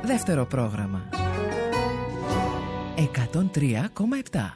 Δεύτερο πρόγραμμα 103,7.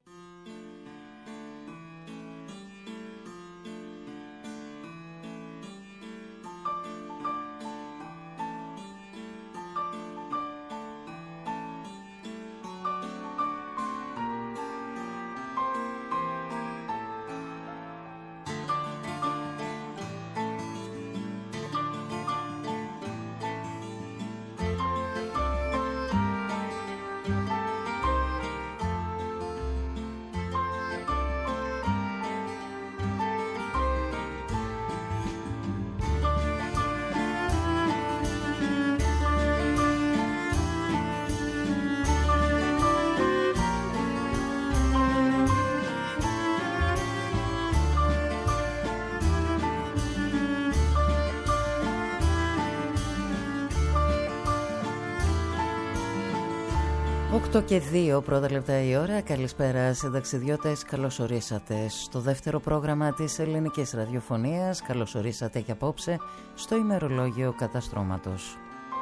Και 2 πρώτα λεπτά η ώρα. Καλησπέρα σε ταξιδιώτες. Καλώς ορίσατε στο δεύτερο πρόγραμμα της ελληνικής ραδιοφωνίας. Καλώς ορίσατε και απόψε στο ημερολόγιο καταστρώματος.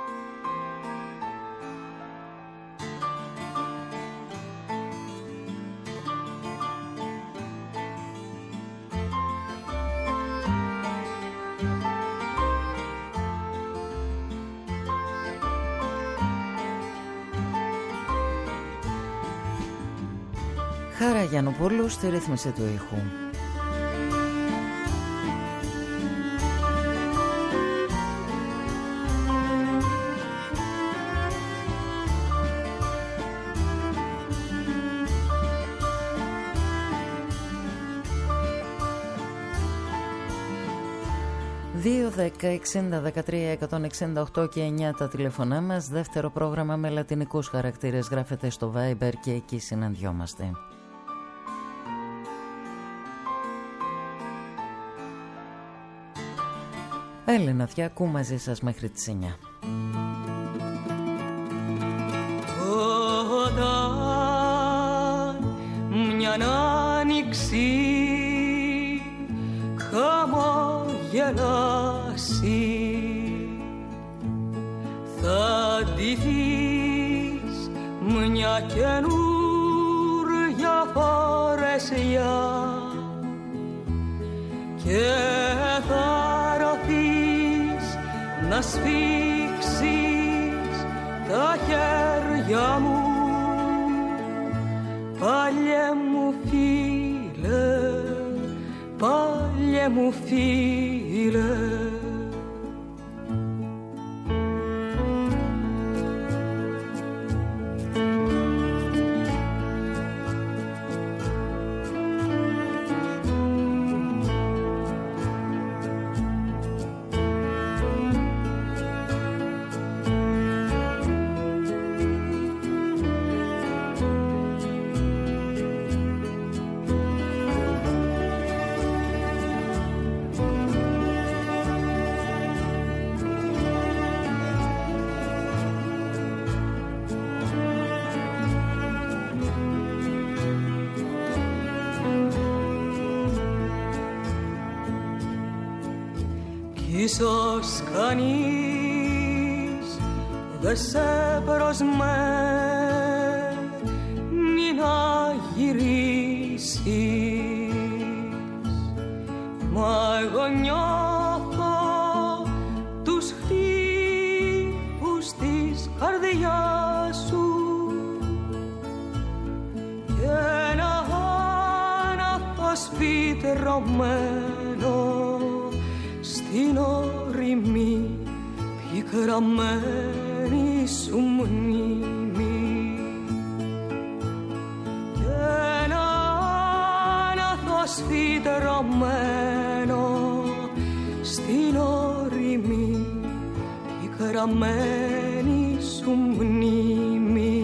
Χάρα Γιαννοπούλου στη ρύθμιση του ήχου. ...2, 10, 60, 13, 168 και 9 τα τηλεφωνά μας. Δεύτερο πρόγραμμα με λατινικούς χαρακτήρες γράφεται στο Viber και εκεί συναντιόμαστε. Έλενα Διάκου μαζί σας μέχρι τις 9. Όταν μια άνοιξη χαμογελάσει θα ντυθείς μια καινούρια φορεσιά και θα ρωθείς να σφίξεις τα χέρια μου, παλιέ μου φίλε, παλιέ μου φίλε. Ίσως κανείς δε σε προσμένει να γυρίσεις, μα εγώ νιώθω τους χτύπους της καρδιάς σου και ένα άναθος φυτρωμένο στην ορεινή πικραμένη σου μνήμη και ένα άναθος φυτρωμένο στην ορεινή πικραμένη σου μνήμη.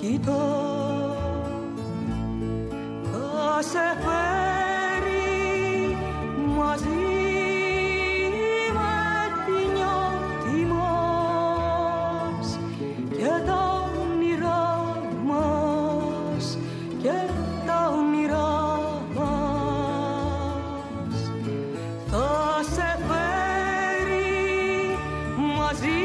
κοιτώ, θα σε φέρει μαζί με τη νιώτη μας και τα όνειρά μας και τα όνειρά μας. Θα σε φέρει μαζί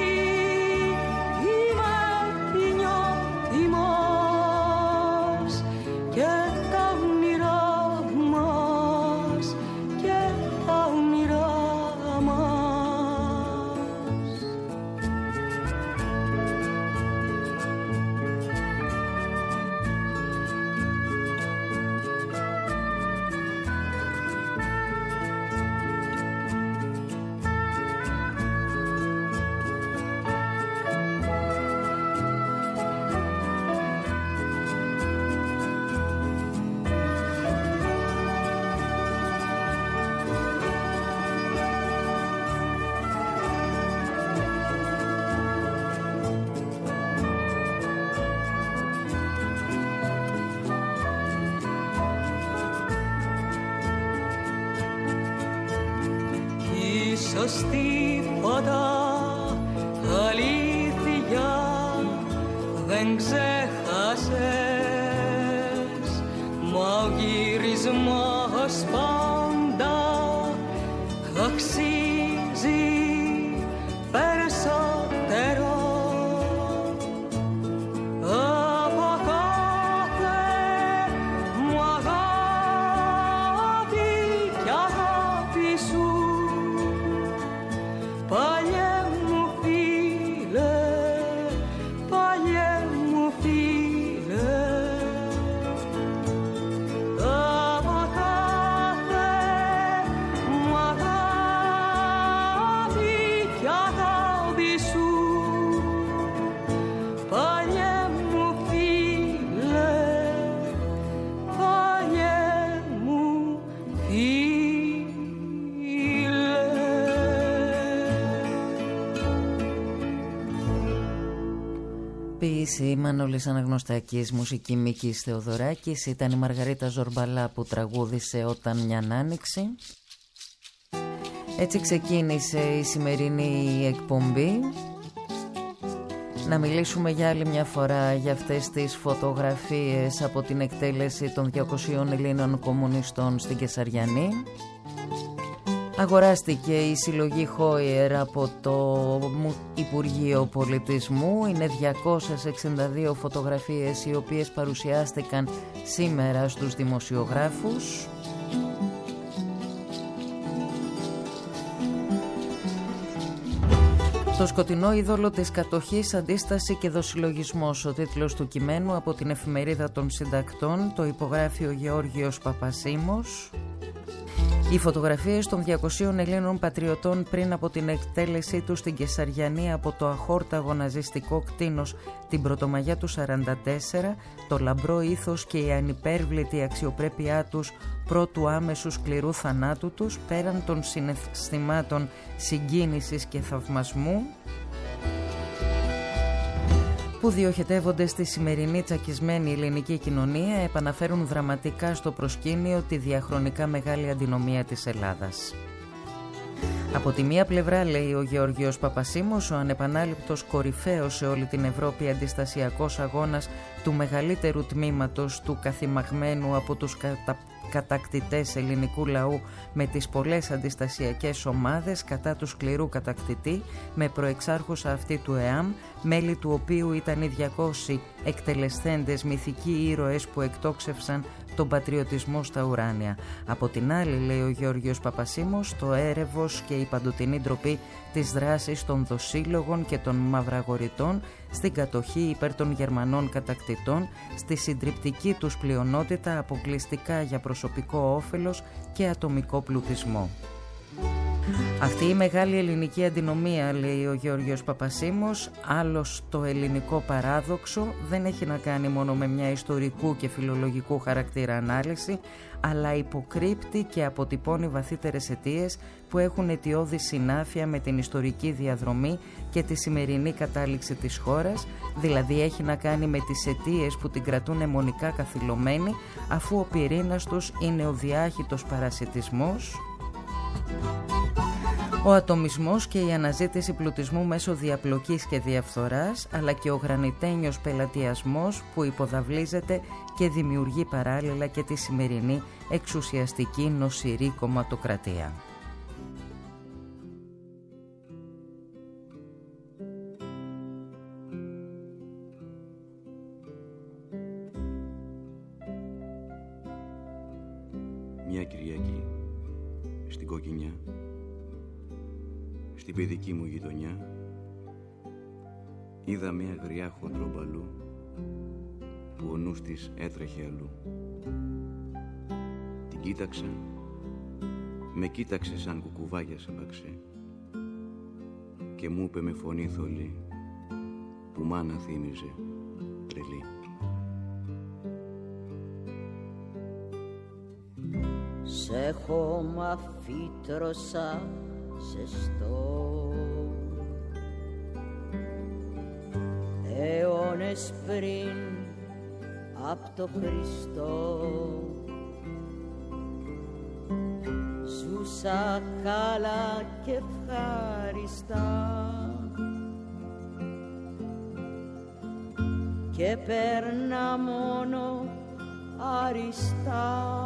σωστή φωτά αλήθεια δεν ξέχασες, μα ο γυρισμός πάντα αξίζει περισσότερο από κάθε μου αγάπη κι αγάπη σου. Παλιέ μου φίλε, παλιέ μου φίλε, από κάθε μου αγάπη κι αγάπη σου. Παλιέ μου φίλε, παλιέ μου φίλε. Ποιήση Μανώλης Αναγνωστάκης, μουσική Μίκης Θεοδωράκης. Ήταν η Μαργαρίτα Ζορμπαλά που τραγούδισε «Όταν μιαν άνοιξη». Έτσι ξεκίνησε η σημερινή εκπομπή. Να μιλήσουμε για άλλη μια φορά για αυτές τις φωτογραφίες από την εκτέλεση των 200 Ελλήνων κομμουνιστών στην Κεσαριανή. Αγοράστηκε η συλλογή Χόιερ από το Υπουργείο Πολιτισμού. Είναι 262 φωτογραφίες οι οποίες παρουσιάστηκαν σήμερα στους δημοσιογράφους. Το σκοτεινό είδωλο της κατοχής, αντίσταση και δοσυλλογισμός, ο τίτλος του κειμένου από την Εφημερίδα των Συντακτών, το υπογράφει ο Γεώργιος Παπασίμος. Οι φωτογραφίες των 200 Ελλήνων πατριωτών πριν από την εκτέλεσή τους στην Κεσαριανή από το αχόρταγο ναζιστικό κτήνος την Πρωτομαγιά του 1944, το λαμπρό ήθος και η ανυπέρβλητη αξιοπρέπειά τους πρώτου άμεσου σκληρού θανάτου τους, πέραν των συναισθημάτων συγκίνησης και θαυμασμού που διοχετεύονται στη σημερινή τσακισμένη ελληνική κοινωνία, επαναφέρουν δραματικά στο προσκήνιο τη διαχρονικά μεγάλη αντινομία της Ελλάδας. Από τη μία πλευρά, λέει ο Γεώργιος Παπασίμος, ο ανεπανάληπτος κορυφαίος σε όλη την Ευρώπη αντιστασιακός αγώνας του μεγαλύτερου τμήματος του καθημαγμένου από τους κατακτητές ελληνικού λαού με τις πολλές αντιστασιακές ομάδες κατά του σκληρού κατακτητή, με προεξάρχουσα αυτή του ΕΑΜ, μέλη του οποίου ήταν οι 200 εκτελεσθέντες μυθικοί ήρωες που εκτόξευσαν τον πατριωτισμό στα ουράνια. Από την άλλη, λέει ο Γεώργιος Παπασίμος, το έρευος και η παντοτινή ντροπή της δράσης των δοσύλλογων και των μαυραγοριτών στην κατοχή υπέρ των Γερμανών κατακτητών, στη συντριπτική τους πλειονότητα αποκλειστικά για προσωπικό όφελος και ατομικό πλουτισμό. Αυτή η μεγάλη ελληνική αντινομία, λέει ο Γεώργιος Παπασίμος, άλλος το ελληνικό παράδοξο, δεν έχει να κάνει μόνο με μια ιστορικού και φιλολογικού χαρακτήρα ανάλυση, αλλά υποκρύπτει και αποτυπώνει βαθύτερες αιτίες που έχουν αιτιώδη συνάφεια με την ιστορική διαδρομή και τη σημερινή κατάληξη της χώρας, δηλαδή έχει να κάνει με τις αιτίες που την κρατούν αιμονικά καθυλωμένη, αφού ο πυρήνας τους είναι ο διάχυτος παρασιτισμός, ο ατομισμός και η αναζήτηση πλουτισμού μέσω διαπλοκής και διαφθοράς, αλλά και ο γρανιτένιος πελατειασμός που υποδαβλίζεται και δημιουργεί παράλληλα και τη σημερινή εξουσιαστική νοσηρή κομματοκρατία. Μια Κυριακή στην Κοκκινιά, στην παιδική μου γειτονιά, είδα μια γριά χοντρομπαλού που ο νους της έτρεχε αλλού. Την κοίταξα, με κοίταξε σαν κουκουβάγια σαπαξέ και μου είπε με φωνή θολή που μάνα θύμιζε τρελή. Σε χώμα φύτρωσα ζεστό, αιώνες πριν απ' το Χριστό, ζούσα καλά και ευχάριστα και παίρνα μόνο αριστά.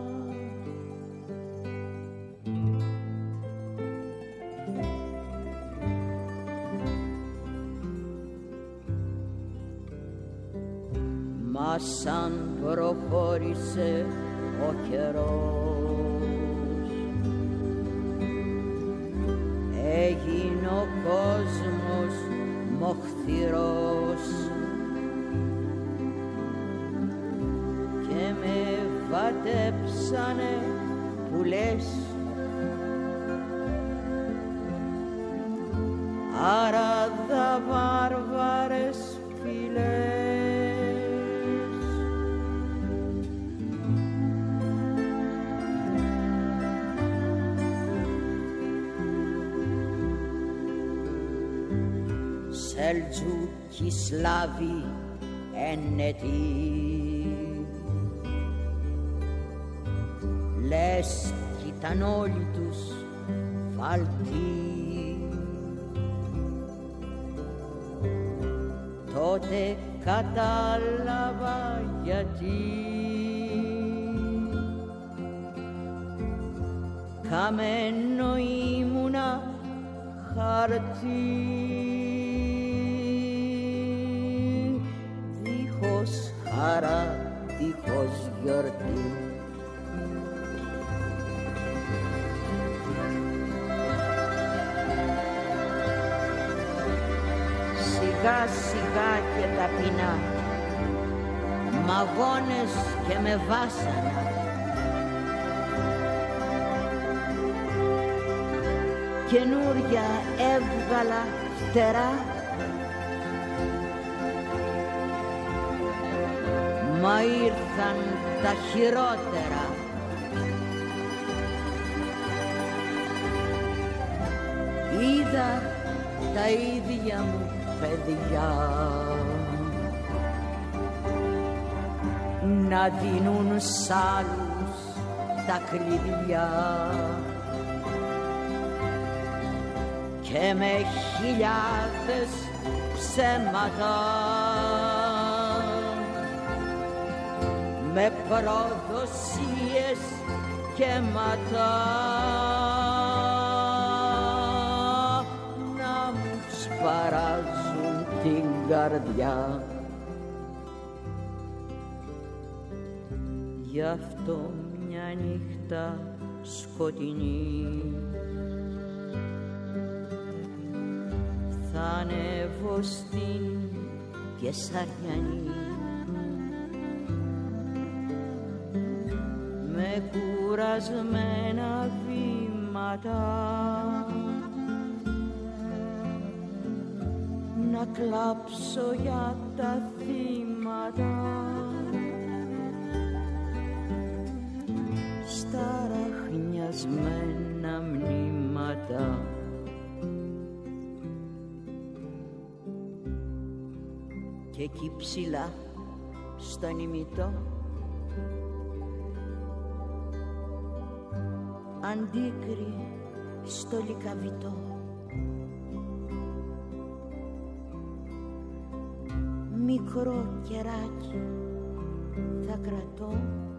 Μα σαν προχώρησε ο καιρός, έγινε ο κόσμος μοχθηρός και με βατέψανε που λες άραδα βάρβαρες φυλές. Σελτζούκοι Σλάβοι ενετοί, λες κι ήταν όλοι τους φαλτοί. Τότε κατάλαβα γιατί καμένο ήμουνα χαρτί, δίχως χαρά, δίχως γιορτή. Σιγά σιγά και ταπεινά, μαγώνες και με βάσανα, καινούρια έβγαλα φτερά, μα ήρθαν τα χειρότερα. Είδα τα ίδια μου παιδιά να δίνουν σ' άλλους τα κλειδιά και με χιλιάδες ψέματα, με προδοσίες και ματά να μου σπαράζουν την καρδιά. Γι' αυτό μια νύχτα σκοτεινή θα ανέβω στην Κεσαριανή, με κουρασμένα βήματα κύματα να κλάψω για τα θύματα στα ραχνιασμένα μνήματα. Και εκεί ψηλά στον ημιτό αντίκρι στο λυκαβητό μικρό κεράκι θα κρατώ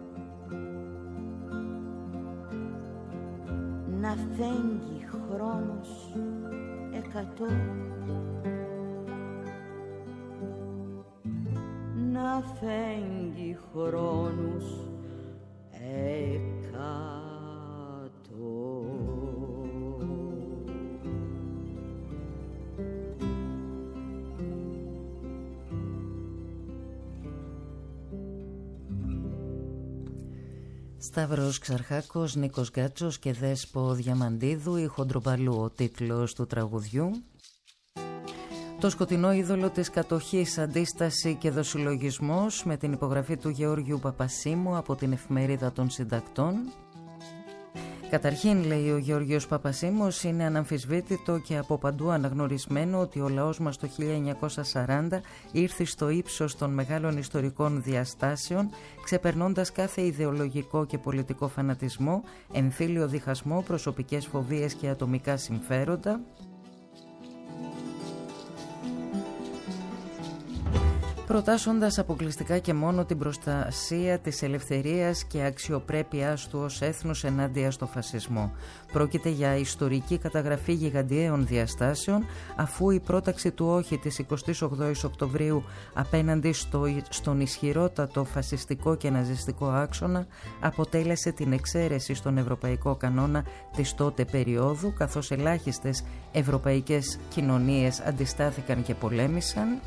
να φέγγει χρόνος 100 να φέγγει χρόνους 100. Σταύρος Ξαρχάκος, Νίκος Γκάτσος και Δέσπο Διαμαντίδου, η Χοντρομπαλού ο τίτλος του τραγουδιού. Το σκοτεινό είδωλο της κατοχής, αντίσταση και δοσυλλογισμός, με την υπογραφή του Γεώργιου Παπασίμου από την Εφημερίδα των Συντακτών. Καταρχήν, λέει ο Γεώργιος Παπασίμος, είναι αναμφισβήτητο και από παντού αναγνωρισμένο ότι ο λαός μας το 1940 ήρθε στο ύψος των μεγάλων ιστορικών διαστάσεων, ξεπερνώντας κάθε ιδεολογικό και πολιτικό φανατισμό, εμφύλιο διχασμό, προσωπικές φοβίες και ατομικά συμφέροντα. Προτάσσοντας αποκλειστικά και μόνο την προστασία της ελευθερίας και αξιοπρέπειάς του ως έθνους ενάντια στο φασισμό. Πρόκειται για ιστορική καταγραφή γιγαντιαίων διαστάσεων, αφού η πρόταξη του όχι της 28ης Οκτωβρίου απέναντι στον ισχυρότατο φασιστικό και ναζιστικό άξονα αποτέλεσε την εξαίρεση στον ευρωπαϊκό κανόνα της τότε περίοδου, καθώς ελάχιστες ευρωπαϊκές κοινωνίες αντιστάθηκαν και πολέμησαν.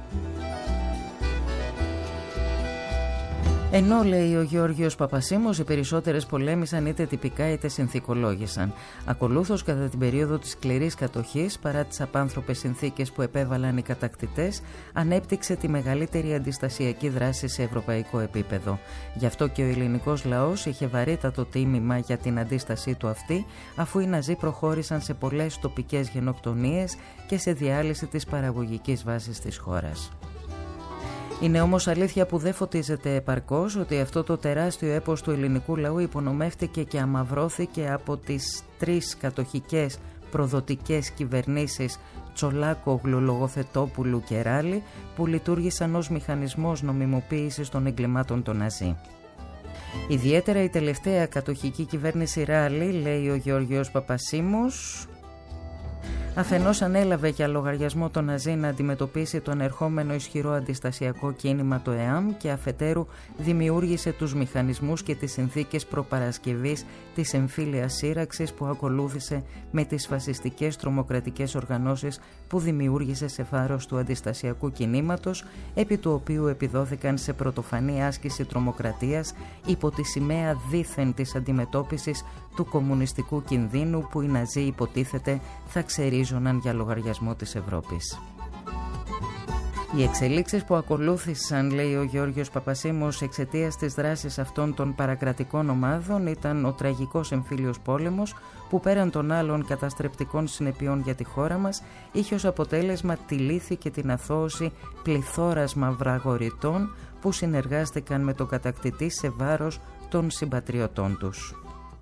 Ενώ, λέει ο Γεώργιος Παπασίμος, οι περισσότερες πολέμησαν είτε τυπικά είτε συνθηκολόγησαν. Ακολούθως, κατά την περίοδο της σκληρής κατοχής, παρά τις απάνθρωπες συνθήκες που επέβαλαν οι κατακτητές, ανέπτυξε τη μεγαλύτερη αντιστασιακή δράση σε ευρωπαϊκό επίπεδο. Γι' αυτό και ο ελληνικός λαός είχε βαρύτατο τίμημα για την αντίστασή του αυτή, αφού οι Ναζί προχώρησαν σε πολλές τοπικές γενοκτονίες και σε διάλυση της παραγωγικής βάσης της χώρας. Είναι όμως αλήθεια που δεν φωτίζεται επαρκώς ότι αυτό το τεράστιο έπος του ελληνικού λαού υπονομεύτηκε και αμαυρώθηκε από τις τρεις κατοχικές προδοτικές κυβερνήσεις Τσολάκογλου, Λογοθετόπουλου και Ράλη, που λειτουργήσαν ως μηχανισμός νομιμοποίησης των εγκλημάτων των Ναζί. Ιδιαίτερα η τελευταία κατοχική κυβέρνηση Ράλη, λέει ο Γεώργιος Παπασίμος, αφενός ανέλαβε για λογαριασμό των Ναζί να αντιμετωπίσει τον ερχόμενο ισχυρό αντιστασιακό κίνημα το ΕΑΜ και αφετέρου δημιούργησε τους μηχανισμούς και τις συνθήκες προπαρασκευής της εμφύλιας σύραξης που ακολούθησε με τις φασιστικές τρομοκρατικές οργανώσεις που δημιούργησε σε βάρος του αντιστασιακού κινήματος, επί του οποίου επιδόθηκαν σε πρωτοφανή άσκηση τρομοκρατίας υπό τη σημαία δήθεν της αντιμετώπισης του κομμουνιστικού κινδύνου που οι Ναζί υποτίθεται θα ξερίζωναν για λογαριασμό της Ευρώπης. Οι εξελίξεις που ακολούθησαν, λέει ο Γεώργιος Παπασίμος, εξαιτίας της δράσης αυτών των παρακρατικών ομάδων ήταν ο τραγικός εμφύλιος πόλεμος που πέραν των άλλων καταστρεπτικών συνεπειών για τη χώρα μας είχε ως αποτέλεσμα τη λύθη και την αθώωση πληθώρας μαυραγορητών που συνεργάστηκαν με τον κατακτητή σε βάρος των συμπατριωτών τους.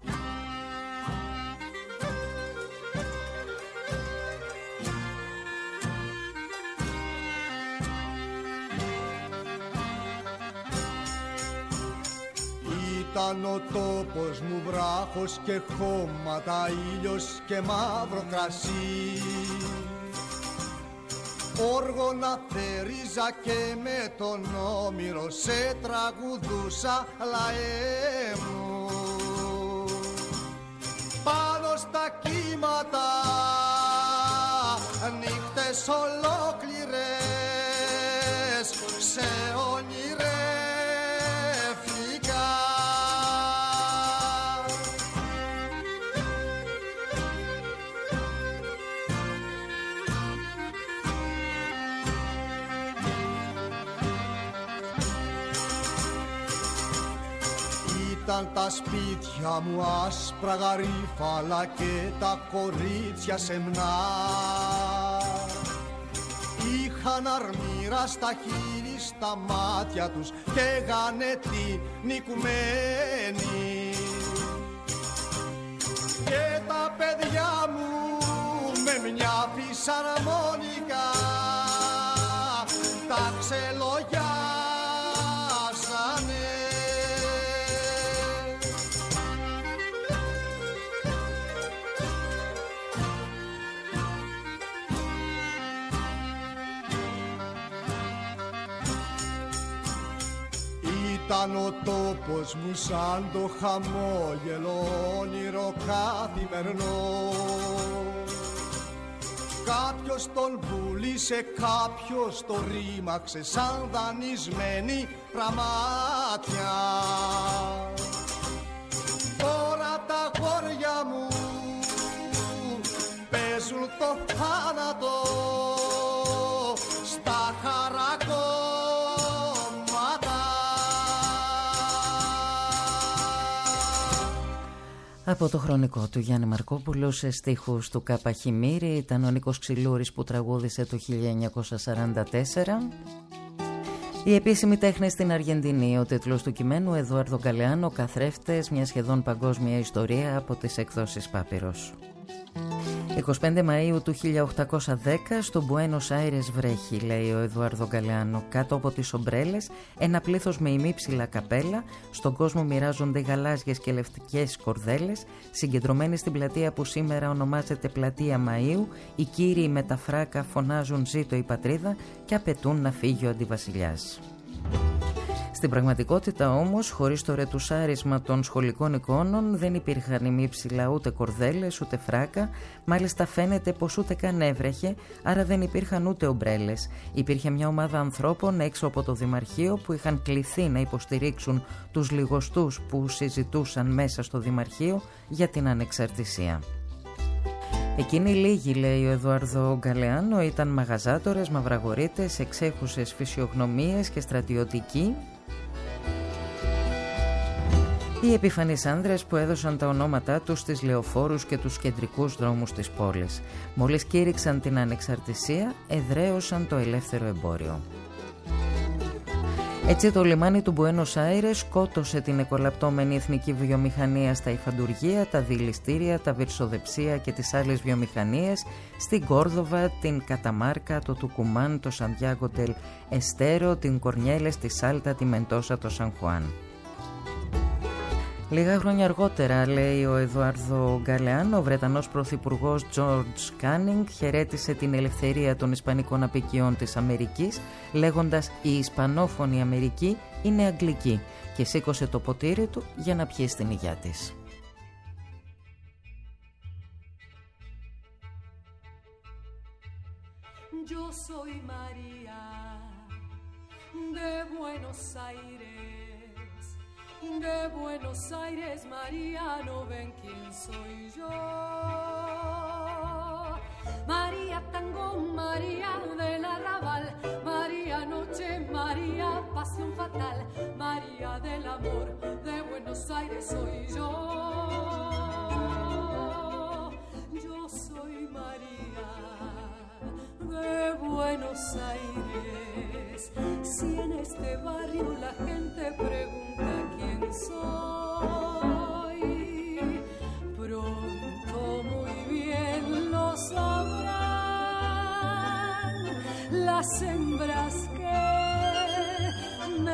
Ήταν ο τόπος μου βράχος και χώματα, ήλιος και μαύρο κρασί. Όργωνα θερίζα και με τον Όμηρο σε τραγουδούσα, λαέ μου. Πάνω στα κύματα νύχτες ολόκληρες σε όνειρες. ήταν τα σπίτια μου άσπρα γαρίφαλα και τα κορίτσια σεμνά. Είχαν αρμύρα στα χείλη, στα μάτια τους και γανετή νικουμένοι. Και τα παιδιά μου με μια φυσαρμόνικα τα ξελογιάσανε. Ήταν ο τόπος μου σαν το χαμόγελο όνειρο καθημερινό. Κάποιος τον πουλήσε, κάποιος το ρήμαξε σαν δανεισμένη πραμάτια. Τώρα τα γόρια μου παίζουν το θάνατο στα χαρακόμματα. Από το χρονικό του Γιάννη Μαρκόπουλου σε στίχους του Κάπα Χιμήρη ήταν ο Νίκος Ξυλούρης που τραγούδισε το 1944. Η επίσημη τέχνη στην Αργεντινή, ο τίτλος του κειμένου Εδουάρδο Γκαλεάνο, καθρέφτες, μια σχεδόν παγκόσμια ιστορία από τις εκδόσεις Πάπυρος. 25 Μαΐου του 1810 στο Μπουένος Άιρες βρέχει, λέει ο Εδουάρδο Γκαλεάνο. Κάτω από τις ομπρέλες ένα πλήθος με ημίψηλα καπέλα. Στον κόσμο μοιράζονται γαλάζιες και λευκές κορδέλες. Συγκεντρωμένοι στην πλατεία που σήμερα ονομάζεται Πλατεία Μαΐου, οι κύριοι με τα φράκα φωνάζουν «Ζήτω η πατρίδα» και απαιτούν να φύγει ο αντιβασιλιάς. Στην πραγματικότητα όμως, χωρίς το ρετουσάρισμα των σχολικών εικόνων, δεν υπήρχαν ημίψηλα ούτε κορδέλες ούτε φράκα, μάλιστα φαίνεται πως ούτε καν έβρεχε, άρα δεν υπήρχαν ούτε ομπρέλες. Υπήρχε μια ομάδα ανθρώπων έξω από το Δημαρχείο που είχαν κληθεί να υποστηρίξουν τους λιγοστούς που συζητούσαν μέσα στο Δημαρχείο για την ανεξαρτησία. Εκείνοι λίγοι, λέει ο Εδουάρδο Γκαλεάνο, ήταν μαγαζάτορες, μαυραγορείτες, εξέχουσες φυσιογνωμίες και στρατιωτικοί. Οι επιφανείς άνδρες που έδωσαν τα ονόματά τους στις λεωφόρους και τους κεντρικούς δρόμους της πόλης. Μόλις κήρυξαν την ανεξαρτησία, εδραίωσαν το ελεύθερο εμπόριο. Έτσι το λιμάνι του Μπουένος Άιρες σκότωσε την εκολαπτώμενη εθνική βιομηχανία στα υφαντουργεία, τα δειλιστήρια, τα βυρσοδεψία και τις άλλες βιομηχανίες στην Κόρδοβα, την Καταμάρκα, το Τουκουμάν, το Σαντιάγκο ντελ Εστέρο, την Κορνιέλες, τη Σάλτα, τη Μεντόσα, το Σαν Χουάν. Λίγα χρόνια αργότερα, λέει ο Εδουάρδο Γκαλεάνο, ο Βρετανός πρωθυπουργός Τζορτζ Κάνινγκ χαιρέτησε την ελευθερία των Ισπανικών αποικιών της Αμερικής, λέγοντας «Η Ισπανόφωνη Αμερική είναι Αγγλική» και σήκωσε το ποτήρι του για να πιει στην υγειά της. Yo soy María de Buenos Aires. De Buenos Aires, María, no ven quién soy yo. María Tango, María del Arrabal, María Noche, María Pasión Fatal, María del Amor, de Buenos Aires soy yo. Yo soy María de Buenos Aires. Si en este barrio la gente pregunta quién soy, pronto muy bien lo sabrán las hembras que me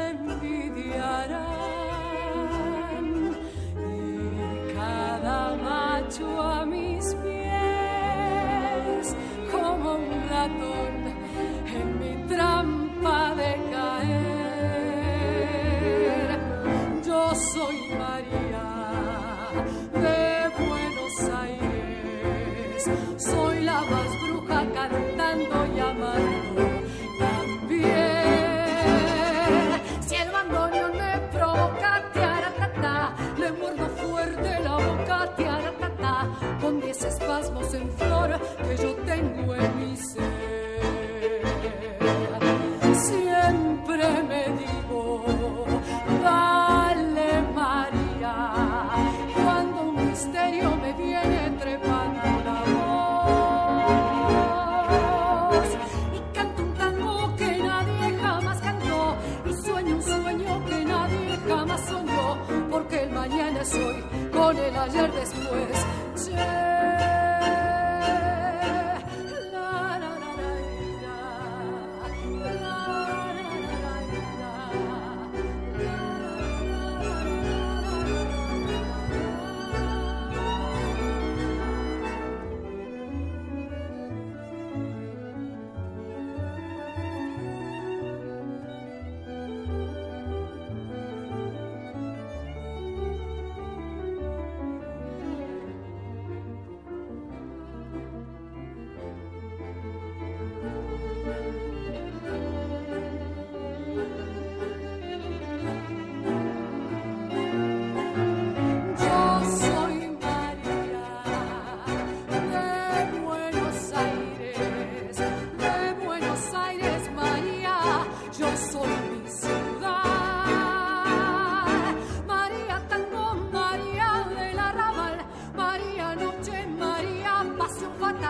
envidiarán y cada macho a mis pies como un ratón en mi trampa de caer. Yo soy María de Buenos Aires, soy la más bruja cantando y amando también. Si el bandoneón me provoca, tiaratata, le muerdo fuerte la boca, tiaratata, con 10 espasmos en flor que yo tengo en mi ser. Siempre me digo, dale María,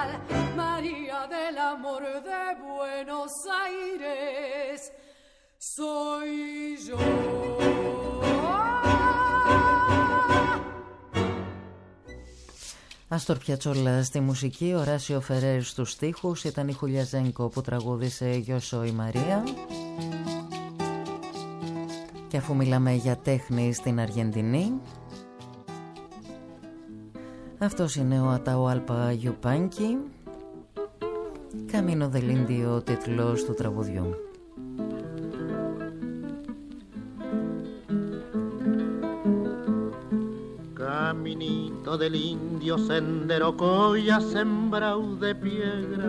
tal, María del amor de Buenos Aires, soy yo. Άστορ Πιατσόλα στη μουσική, Οράσιο Φερέρ στους στίχους, ήταν η Χουλιά Ζένκο που τραγούδισε «Yo soy María». Και αφού μιλάμε για τέχνη στην Αργεντινή, αυτός είναι ο Ατάουαλπα Γιουπάνκι, Camino del Indio, ο τίτλος του τραγουδιού. Caminito del indio, sendero coya sembrado de piedra.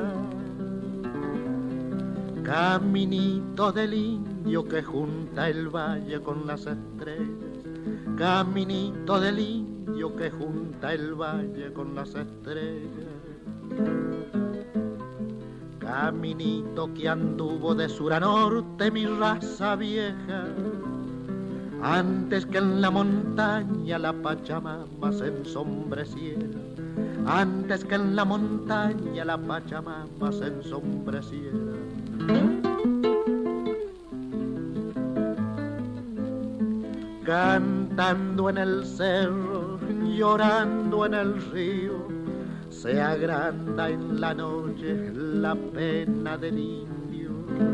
Caminito del indio que junta el valle con las estrellas. Caminito del indio que junta el valle con las estrellas. Caminito que anduvo de sur a norte mi raza vieja. Antes que en la montaña la Pachamama se ensombreciera, antes que en la montaña la Pachamama se ensombreciera. Cantando en el cerro, llorando en el río, se agranda en la noche la pena del indio.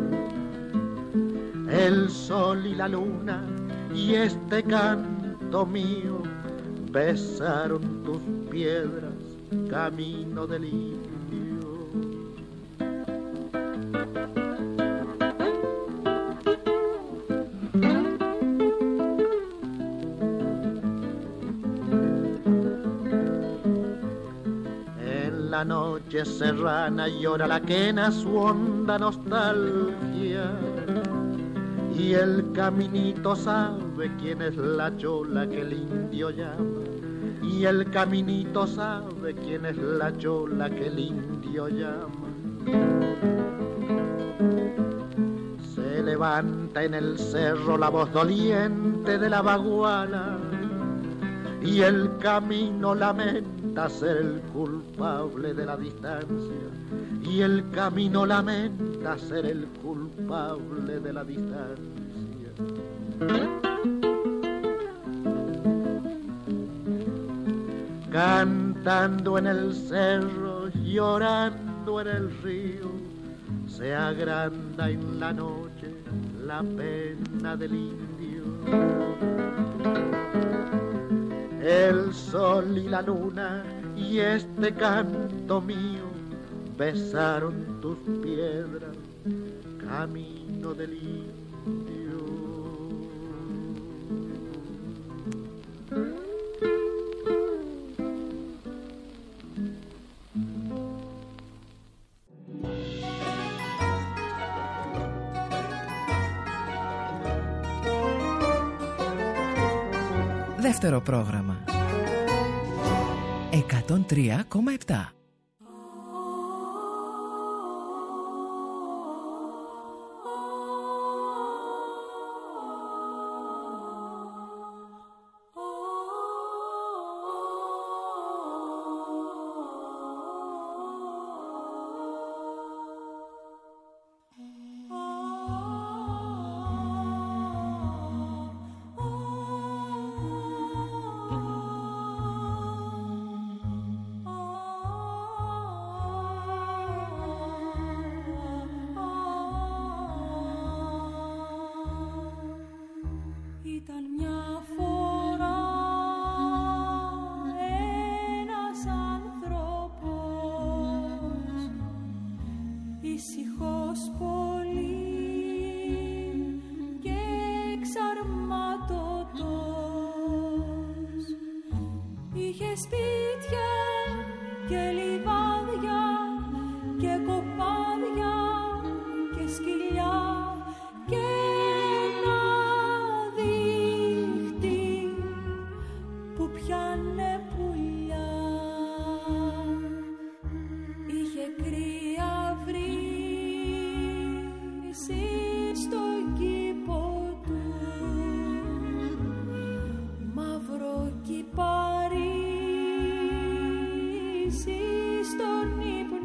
El sol y la luna y este canto mío besaron tus piedras, camino del indio. En la noche serrana llora la quena su honda nostalgia. Y el caminito sabe quién es la chola que el indio llama. Y el caminito sabe quién es la chola que el indio llama. Se levanta en el cerro la voz doliente de la baguala. Y el camino lamenta ser el culpable de la distancia. Y el camino lamenta ser el culpable de la distancia. Cantando en el cerro, llorando en el río, se agranda en la noche la pena del indio. El sol y la luna y este canto mío besaron tus piedras, camino del indio. Δεύτερο πρόγραμμα 103,7. Στον ύπνο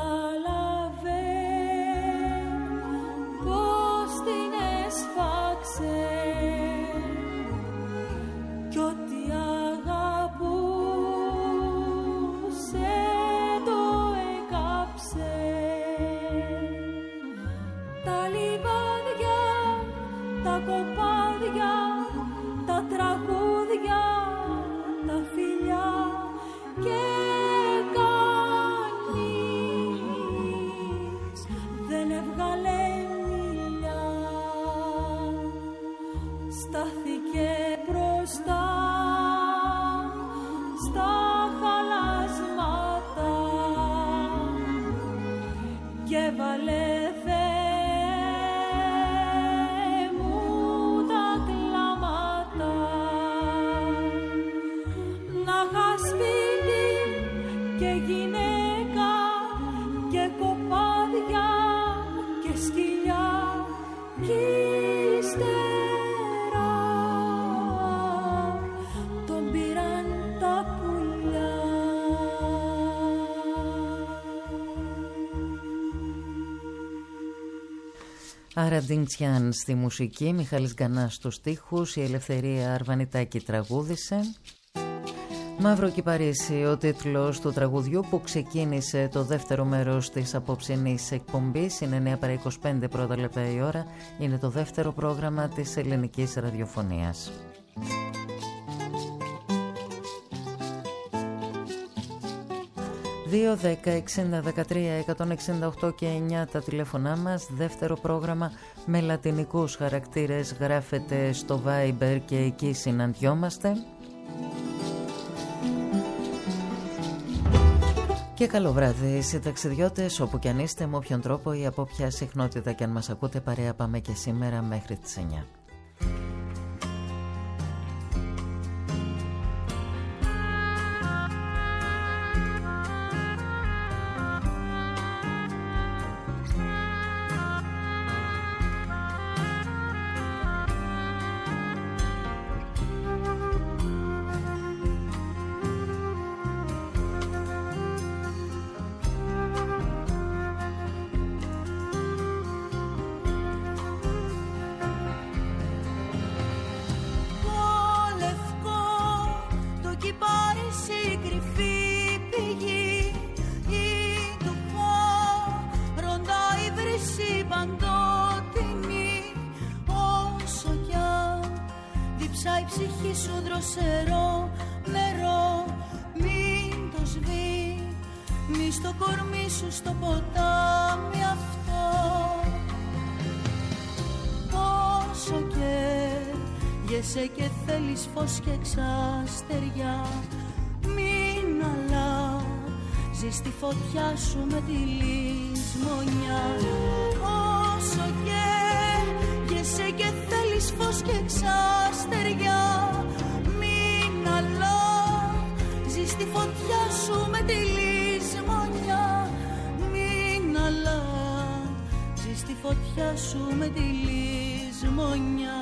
Άρα Ντιντσιάν στη μουσική, Μιχάλης Γκανάς στους στίχους, η Ελευθερία Αρβανιτάκη τραγούδισε. Μαύρο Κυπαρίσι, ο τίτλος του τραγουδιού που ξεκίνησε το δεύτερο μέρος της απόψινής εκπομπής. Είναι 9 παρά 25 πρώτα λεπτά η ώρα. Είναι το δεύτερο πρόγραμμα της ελληνικής ραδιοφωνίας. 2-10-60-13-168 και 9 τα τηλέφωνά μας. Δεύτερο πρόγραμμα με λατινικούς χαρακτήρες γράφεται στο Viber και εκεί συναντιόμαστε. Και καλό βράδυ συνταξιδιώτες, όπου κι αν είστε, με όποιον τρόπο ή από ποια συχνότητα κι αν μας ακούτε, παρέα πάμε και σήμερα μέχρι τις 9. Και θέλεις φως και εξαστεριά, μην αλλάζεις τη φωτιά σου με τη λησμονιά. Όσο καίγεσαι και θέλεις φως και εξαστεριά, μην αλλάζεις τη φωτιά σου με τη λησμονιά. Μην αλλάζεις τη φωτιά σου με τη λησμονιά.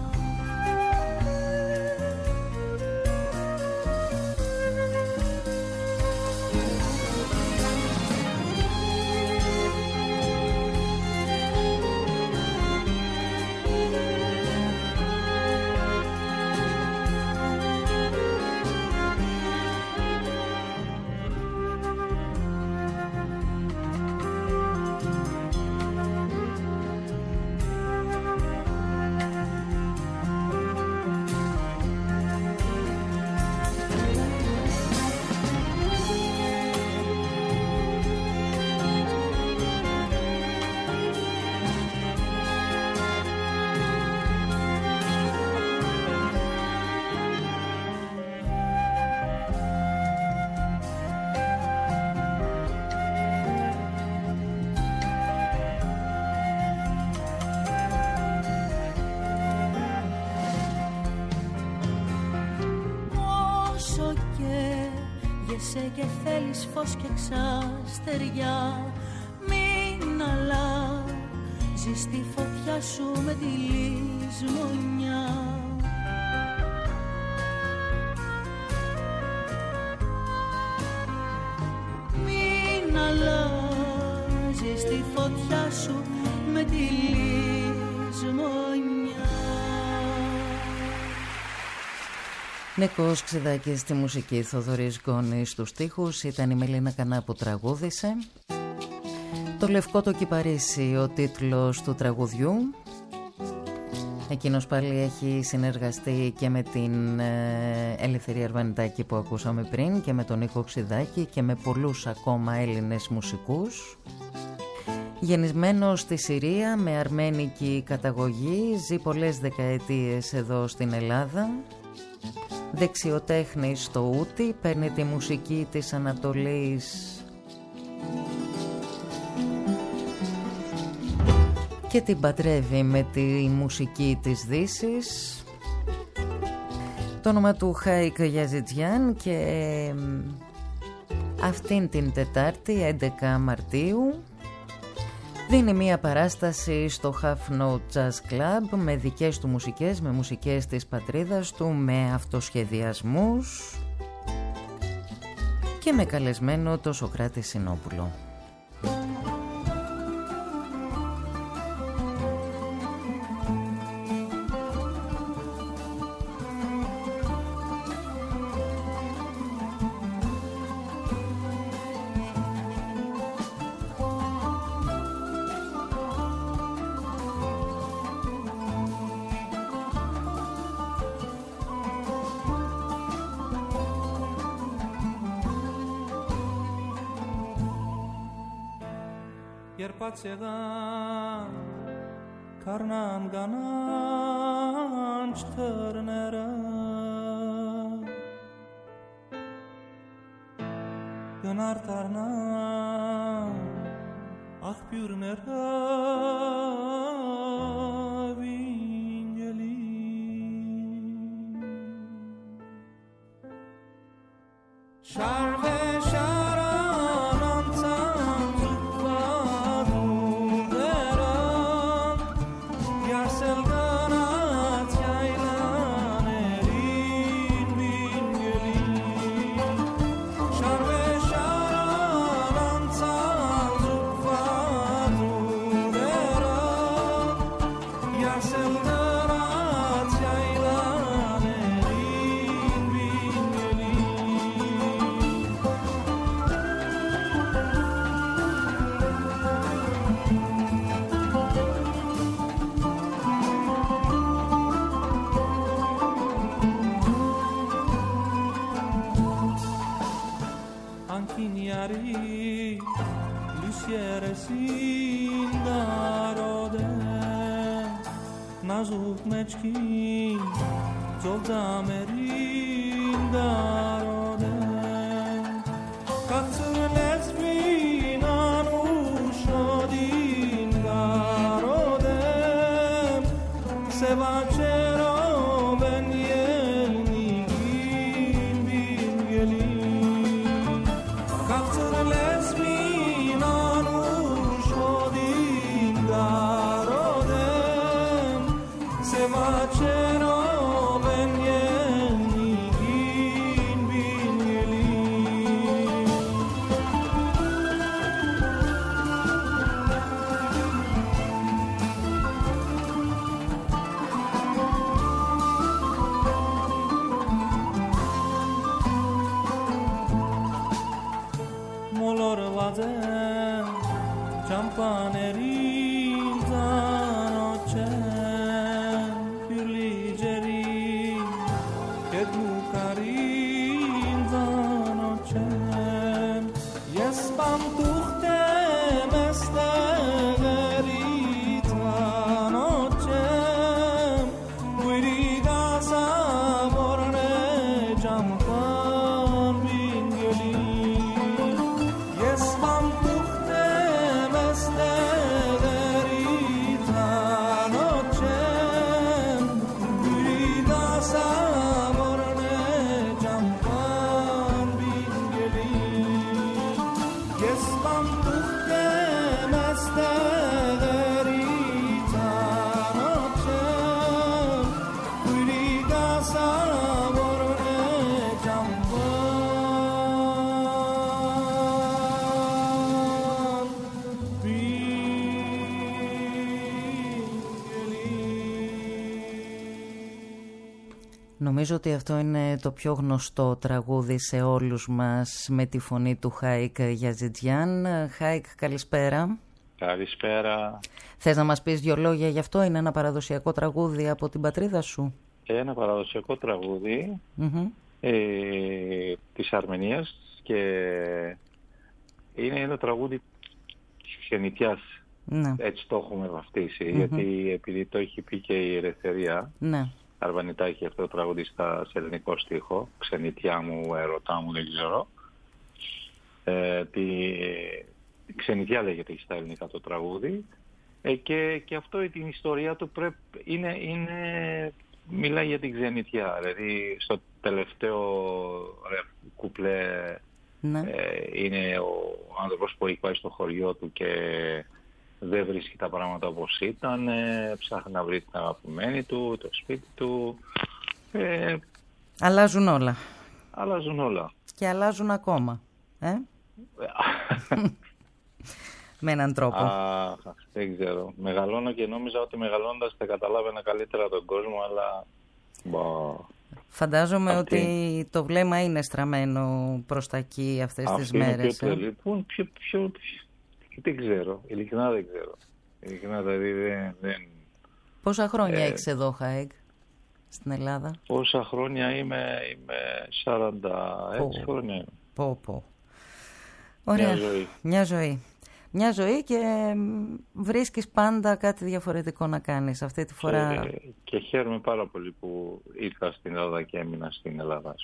Και θέλεις φως και εξαστεριά, μην αλλάζεις τη φωτιά σου με τη λησμονιά. Μην αλλάζεις στη φωτιά σου με τη λησμονιά. Νίκος Ξηδάκης στη μουσική, Θοδωρής Γκόνης στους στίχους, ήταν η Μελίνα Κανά που τραγούδισε. Το Λευκό το Κυπαρίσι ο τίτλος του τραγουδιού. Εκείνος πάλι έχει συνεργαστεί και με την Ελευθερία Αρβανιτάκη που ακούσαμε πριν και με τον Νίκο Ξηδάκη και με πολλούς ακόμα Έλληνες μουσικούς. Γεννημένος στη Συρία με αρμένικη καταγωγή, ζει πολλές δεκαετίες εδώ στην Ελλάδα. Δεξιοτέχνης στο ούτι, παίρνει τη μουσική της Ανατολής και την παντρεύει με τη μουσική της Δύσης. Το όνομα του Χάικ Γιαζιτζιάν και αυτήν την Τετάρτη 11 Μαρτίου δίνει μία παράσταση στο Half Note Jazz Club με δικές του μουσικές, με μουσικές της πατρίδας του, με αυτοσχεδιασμούς και με καλεσμένο το Σωκράτη Συνόπουλο. Երբացեղան կարնան գանանչ թրները գնարտարնան աղբյուրները վինգելի շարվե շարան անցան Nazuk mechkin zolzamerin daroden Katsur lesbin anushodin daroden Sevachero ben yenigin bingelin Katsur lesbin anushodin daroden Sevachero ben yenigin bingelin Molorված են ճամպաներին ծանոթ չեն Պյուրլիջերին կետմուկարին ծանոթ չեն Ես պամտուղտ եմ էստեղերի ծանոթ չեմ Ույրի գասավորն է ճամպան բինգելին Ես պամտուղտ եմ էստեղերի ծանոթ չեմ Ույրի գասավորն է ճամպան բինգելին Ես պամտուղտ եմ էստեղերի Νομίζω ότι αυτό είναι το πιο γνωστό τραγούδι σε όλους μας, με τη φωνή του Χάικ Γιαζιτζιάν. Χάικ, καλησπέρα. Καλησπέρα. Θες να μας πεις 2 λόγια γι' αυτό? Είναι ένα παραδοσιακό τραγούδι από την πατρίδα σου? Ένα παραδοσιακό τραγούδι της Αρμενίας και είναι ένα τραγούδι της ξενιτιάς. Ναι. Έτσι το έχουμε βαφτίσει, γιατί επειδή το έχει πει και η Ελευθερία, ναι. Αρβανιτά έχει αυτό το τραγούδι σε ελληνικό στίχο, ξενιτιά μου, ερωτά μου, δεν ξέρω. Τη ξενιτιά λέγεται στα ελληνικά το τραγούδι, και αυτό την ιστορία του μιλάει για την ξενιτιά. Δηλαδή στο τελευταίο κουπλέ είναι ο άνθρωπος που έχει πάει στο χωριό του και δεν βρίσκει τα πράγματα όπως ήταν, ψάχνει να βρει την αγαπημένη του, το σπίτι του. Αλλάζουν όλα. Αλλάζουν όλα. Και αλλάζουν ακόμα. Με έναν τρόπο. Δεν ξέρω. Μεγαλώνω και νόμιζα ότι μεγαλώνοντας θα καταλάβαινα καλύτερα τον κόσμο, αλλά... Φαντάζομαι ότι το βλέμμα είναι στραμμένο προς τα εκεί αυτές τις μέρες. Λοιπόν, δεν ξέρω. Ειλικρινά δεν ξέρω. Δηλαδή δεν... Πόσα χρόνια έχεις εδώ, Χάικ, στην Ελλάδα? Πόσα χρόνια είμαι 46 χρόνια. Ωραία. Μια ζωή και βρίσκεις πάντα κάτι διαφορετικό να κάνεις αυτή τη φορά. Και χαίρομαι πάρα πολύ που ήρθα στην Ελλάδα και έμεινα στην Ελλάδα.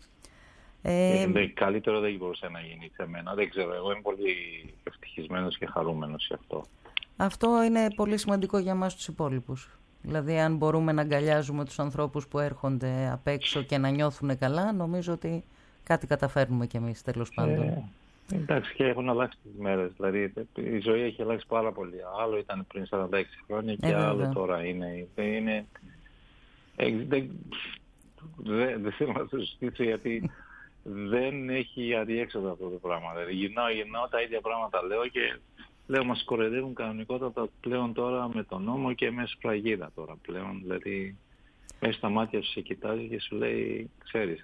Καλύτερο δεν μπορούσε να γίνει σε μένα. Δεν ξέρω, εγώ είμαι πολύ ευτυχισμένος και χαρούμενος γι' αυτό. Αυτό είναι πολύ σημαντικό για μας τους υπόλοιπους. Δηλαδή αν μπορούμε να αγκαλιάζουμε τους ανθρώπους που έρχονται απ' έξω και να νιώθουν καλά, νομίζω ότι κάτι καταφέρνουμε κι εμείς, τέλος πάντων. Εντάξει, και έχουν αλλάξει τις μέρες. Δηλαδή η ζωή έχει αλλάξει πάρα πολύ. Άλλο ήταν πριν 46 χρόνια και άλλο τώρα είναι. Δεν θέλω να το συζητήσω, γιατί δεν έχει αδιέξοδο αυτό το πράγμα. Δηλαδή γυρνάω τα ίδια πράγματα λέω και λέω μας κοροϊδεύουν κανονικότατα πλέον τώρα με τον νόμο και με σφραγίδα τώρα πλέον. Δηλαδή μέσα στα μάτια σου σε κοιτάζει και σου λέει ξέρεις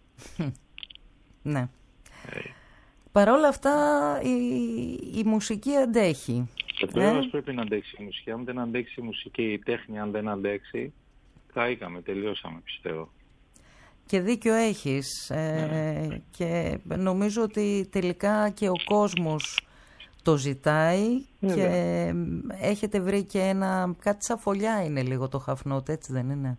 Ναι. Παρ' όλα αυτά η μουσική αντέχει. Βεβαίως πρέπει να αντέξει η μουσική. Αν δεν αντέξει η μουσική, η τέχνη αν δεν αντέξει, καήκαμε, τελειώσαμε πιστεύω. Και δίκιο έχεις. Και νομίζω ότι τελικά και ο κόσμος το ζητάει. Και έχετε βρει και κάτι σαν φωλιά είναι λίγο το Χαφνότ, έτσι δεν είναι?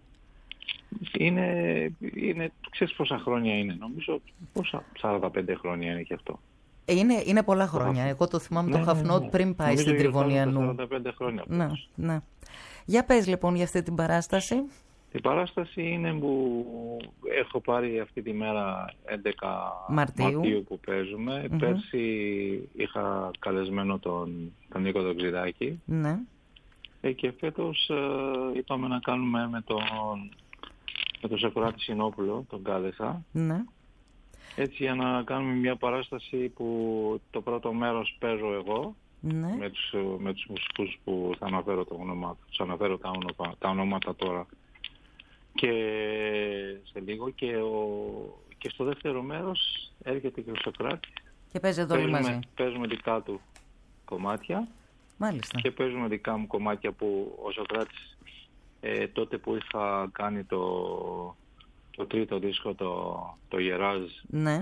Είναι, ξέρεις πόσα χρόνια είναι, νομίζω 45 χρόνια είναι και αυτό. Είναι πολλά χρόνια. Εγώ το θυμάμαι το Χαφνότ πριν πάει στην Τριβωνιανού. 45 χρόνια. Ναι. Για πες λοιπόν για αυτή την παράσταση. Η παράσταση είναι που έχω πάρει αυτή τη μέρα 11 Μαρτίου που παίζουμε. Πέρσι είχα καλεσμένο τον Νίκο τον Ξηδάκη. Ναι. Και φέτος είπαμε να κάνουμε με τον Σοκράτη Συνόπουλο, τον κάλεσα. Ναι. Έτσι για να κάνουμε μια παράσταση που το πρώτο μέρος παίζω εγώ, ναι, με τους μουσικούς που θα αναφέρω τους αναφέρω τα ονόματα τώρα και σε λίγο, και στο δεύτερο μέρος έρχεται και ο Σοκράτης και παίζετε όλοι μαζί. Παίζουμε δικά του κομμάτια. Μάλιστα. Και παίζουμε δικά μου κομμάτια που ο Σοκράτης τότε που είχα κάνει το τρίτο δίσκο, το Γεράζ, ναι,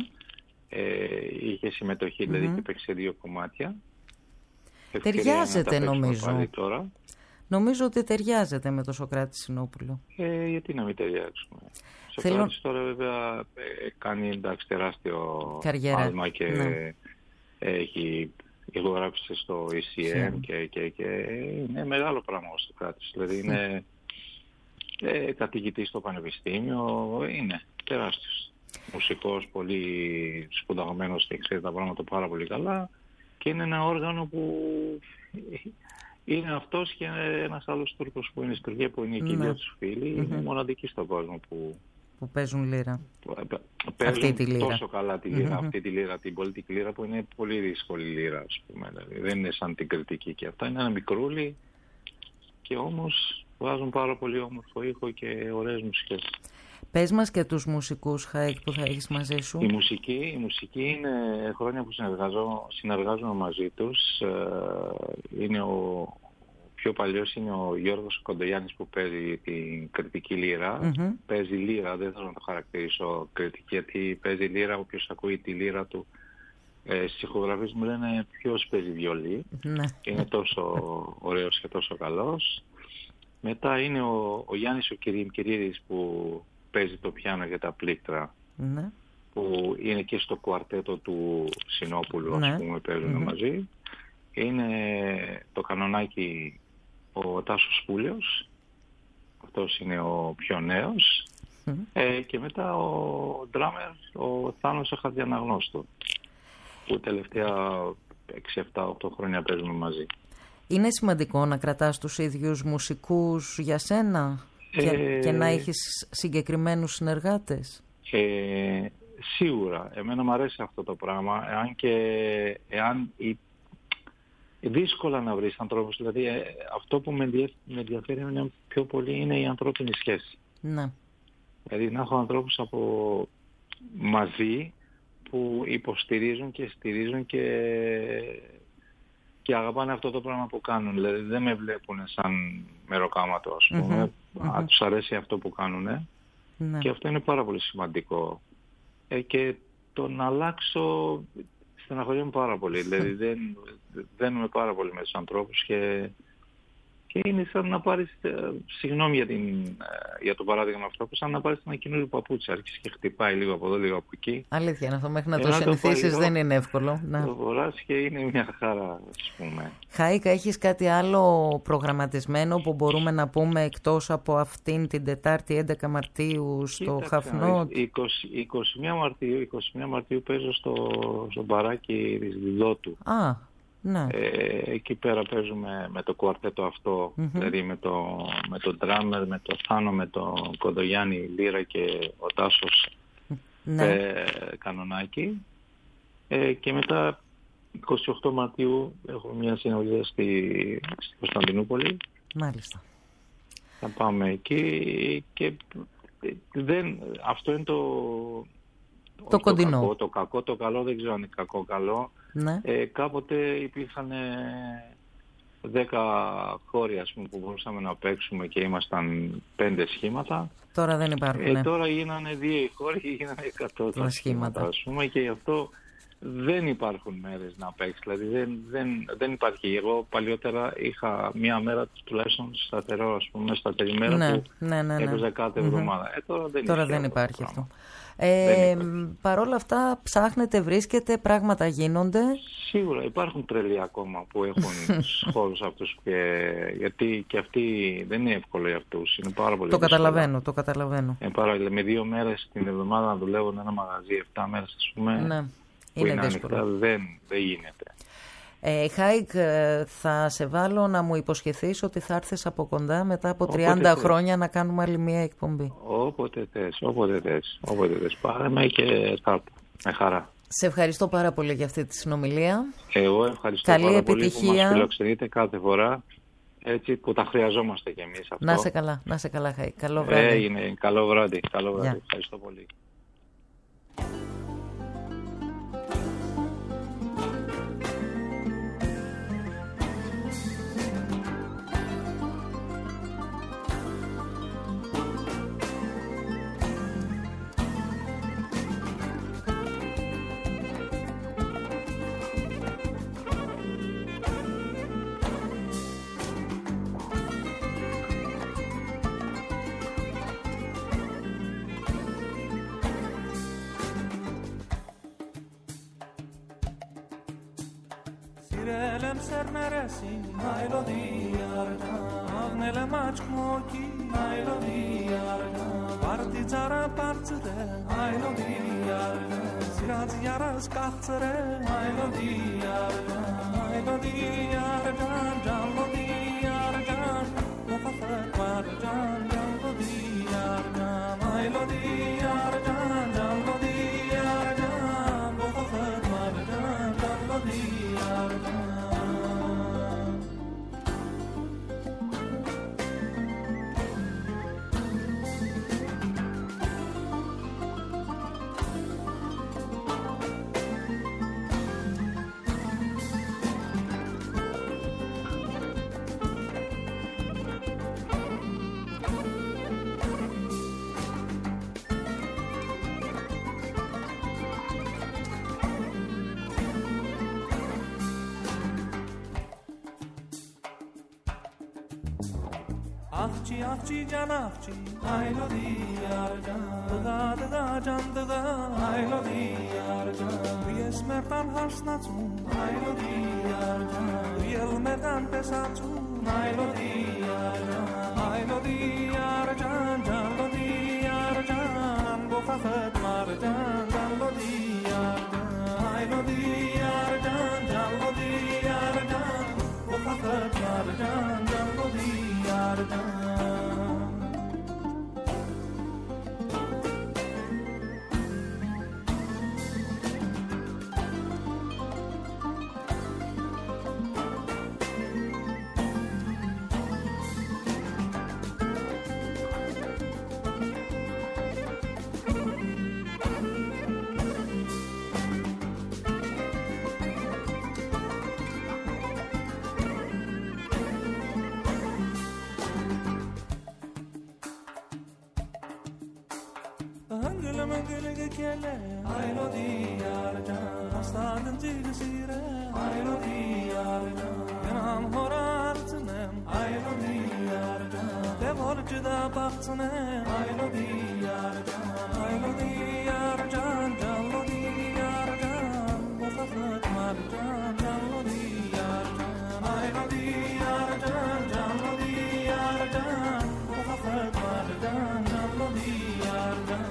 είχε συμμετοχή, δηλαδή και παίξε 2 κομμάτια. Ταιριάζεται νομίζω. Νομίζω ότι ταιριάζεται με τον Σοκράτη Συνόπουλο. Γιατί να μην ταιριάξουμε. Ο Σοκράτης τώρα βέβαια κάνει τεράστιο άλμα και έχει ηχογράψει στο ECM και είναι μεγάλο πράγμα ο Σοκράτης. Δηλαδή είναι καθηγητής στο πανεπιστήμιο, είναι τεράστιος μουσικός, πολύ σπουδαγμένος και ξέρει τα πράγματα πάρα πολύ καλά, και είναι ένα όργανο που είναι αυτός και ένας άλλος Τούρκος που είναι στην Τουρκία, που είναι η κυρία τους φίλοι, είναι μοναδικοί στον κόσμο που παίζουν λύρα. Παίζουν τόσο καλά τη λύρα, αυτή τη λύρα, την πολιτική λύρα, που είναι πολύ δύσκολη λύρα, ας πούμε. Δηλαδή, δεν είναι σαν την κριτική και αυτά, είναι ένα μικρούλι και όμως βγάζουν πάρα πολύ όμορφο ήχο και ωραίες μουσικές. Πες μας και τους μουσικούς, Χάικ, που θα έχεις μαζί σου. Η μουσική είναι χρόνια που συνεργάζομαι μαζί τους. Είναι ο πιο παλιός είναι ο Γιώργος Κοντογιάννης που παίζει την κριτική λύρα. Παίζει λύρα, δεν θέλω να το χαρακτηρίσω κριτική, γιατί παίζει λύρα, όποιος ακούει τη λύρα του. Στις ηχογραφίες μου λένε ποιος παίζει βιολί. Είναι τόσο ωραίος και τόσο καλός. Μετά είναι ο Γιάννης ο Κυρίδης που παίζει το πιάνο και τα πλήκτρα, που είναι και στο κουαρτέτο του Συνόπουλου, ας πούμε, παίζουν μαζί. Είναι το κανονάκι ο Τάσος Πούλιος, αυτός είναι ο πιο νέος. Και μετά ο ντράμερ, ο Θάνος Αχαδιαναγνώστου, που τελευταία 6-7-8 χρόνια παίζουμε μαζί. Είναι σημαντικό να κρατάς τους ίδιους μουσικούς για σένα και να έχεις συγκεκριμένους συνεργάτες? Σίγουρα. Εμένα μου αρέσει αυτό το πράγμα, εάν δύσκολα να βρεις ανθρώπους. Δηλαδή αυτό που με ενδιαφέρει πιο πολύ είναι η ανθρώπινη σχέση. Ναι. Δηλαδή να έχω ανθρώπους από μαζί που υποστηρίζουν και στηρίζουν και αγαπάνε αυτό το πράγμα που κάνουν. Δηλαδή δεν με βλέπουν σαν μεροκάματο, ας πούμε. Τους αρέσει αυτό που κάνουν. Και αυτό είναι πάρα πολύ σημαντικό. Και το να αλλάξω στεναχωριέμαι πάρα πολύ. Δηλαδή δένουμε πάρα πολύ με τους ανθρώπους και είναι σαν να πάρεις, συγγνώμη για το παράδειγμα αυτό, σαν να πάρεις ένα καινούριο παπούτσι, αρχίσει και χτυπάει λίγο από εδώ, λίγο από εκεί. Αλήθεια είναι αυτό, μέχρι να το συνηθίσεις δεν είναι εύκολο. Το φοράς και είναι μια χαρά, ας πούμε. Χάικα, έχεις κάτι άλλο προγραμματισμένο που μπορούμε να πούμε εκτός από αυτήν την Τετάρτη 11 Μαρτίου στο Χαφνό? 21 Μαρτίου παίζω στο μπαράκι της Διδότου. Ναι. Εκεί πέρα παίζουμε με το κουαρτέτο αυτό, δηλαδή με το ντράμερ, με το Θάνο, με τον Κοντογιάννη λύρα και ο Τάσος κανονάκι. Και μετά 28 Μαρτίου έχω μια συναυλία στη Κωνσταντινούπολη. Μάλιστα. Θα πάμε εκεί και αυτό είναι το κοντινό. Το κακό, το καλό δεν ξέρω αν είναι κακό καλό. Ναι. Κάποτε υπήρχαν 10 χώροι, ας πούμε, που μπορούσαμε να παίξουμε και ήμασταν 5 σχήματα. Τώρα δεν υπάρχουν. Τώρα γίνανε 2 χώροι και γίνανε 100 σχήματα, ας πούμε, και γι' αυτό δεν υπάρχουν μέρες να παίξει. Δηλαδή δεν υπάρχει. Εγώ παλιότερα είχα μια μέρα τουλάχιστον σταθερό, ας πούμε, σταθερή μέρα που έπαιζα κάθε εβδομάδα. Τώρα δεν υπάρχει αυτό. Παρ' όλα αυτά ψάχνετε, βρίσκετε, πράγματα γίνονται. Σίγουρα υπάρχουν τρελοί ακόμα που έχουν τους χώρους αυτούς, γιατί και αυτοί δεν είναι εύκολο για αυτούς. Είναι πάρα πολύ δύσκολο. Το καταλαβαίνω. Με 2 μέρες την εβδομάδα να δουλεύουν ένα μαγαζί, 7 μέρες, ας πούμε, που είναι ανοιχτά, δεν γίνεται. Χάικ, θα σε βάλω να μου υποσχεθείς ότι θα έρθεις από κοντά μετά από 30 χρόνια να κάνουμε άλλη μια εκπομπή. Όποτε θες. Πάρε με και θα έρθω. Με χαρά. Σε ευχαριστώ πάρα πολύ για αυτή τη συνομιλία. Εγώ ευχαριστώ πάρα πολύ που μας φιλοξενείτε κάθε φορά, έτσι που τα χρειαζόμαστε κι εμείς αυτό. Να σε καλά, Χάικ. Καλό βράδυ. Καλό βράδυ. Ευχαριστώ πολύ. Ahçı ahçı can ahçı aylo diyar can dıga can dıga aylo diyar can Yesmertan harsnaçun aylo diyar can Yelmertan pesaçun aylo diyar can Aylo diyar can canlo diyar can Bu fakıt marcan canlo diyar can Aylo diyar can canlo diyar can Bu fakıt marcan canlo diyar can Aylo diyar can Astadın cilsire Aylo diyar can Yanam horartinem Aylo diyar can Devolcu da baktinem Aylo diyar can Aylo diyar can Canlo diyar can Mufafet marcan Canlo diyar can Aylo diyar can Canlo diyar can Mufafet marcan Canlo diyar can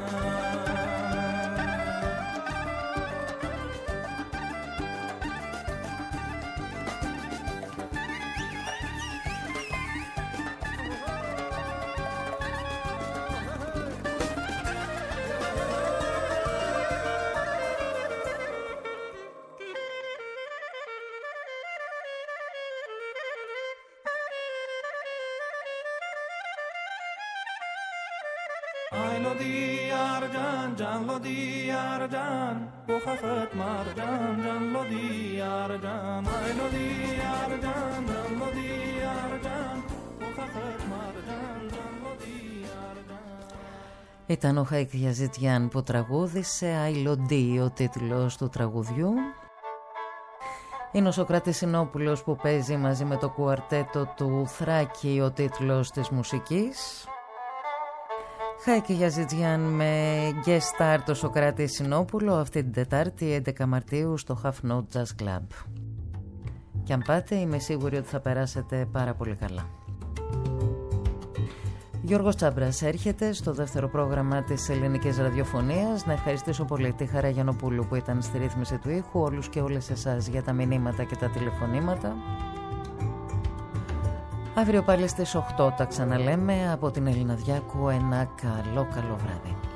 Aylo diyar can, canlo diyar can Bu hafet marcan, canlo diyar can Aylo diyar can, canlo diyar can Bu hafet marcan, canlo diyar can Ήταν ο Χάικ Γιαζιτιάν που τραγούδισε Aylo Di, ο τίτλος του τραγουδιού. Είναι ο Σωκράτης Συνόπουλος που παίζει μαζί με το κουαρτέτο του Θράκη, ο τίτλος της μουσικής. Χάικ Γιαζιτιάν με guest star το Σωκράτη Συνόπουλο αυτή την Τετάρτη 11 Μαρτίου στο Half Note Jazz Club. Και αν πάτε είμαι σίγουρη ότι θα περάσετε πάρα πολύ καλά. Γιώργος Τσάμπρας έρχεται στο δεύτερο πρόγραμμα της ελληνικής ραδιοφωνίας. Να ευχαριστήσω πολύ τη Χαρά Γιαννοπούλου που ήταν στη ρύθμιση του ήχου, όλους και όλες εσάς για τα μηνύματα και τα τηλεφωνήματα. Αύριο πάλι στις 8 τα ξαναλέμε. Από την Ελληναδιάκου ένα καλό βράδυ.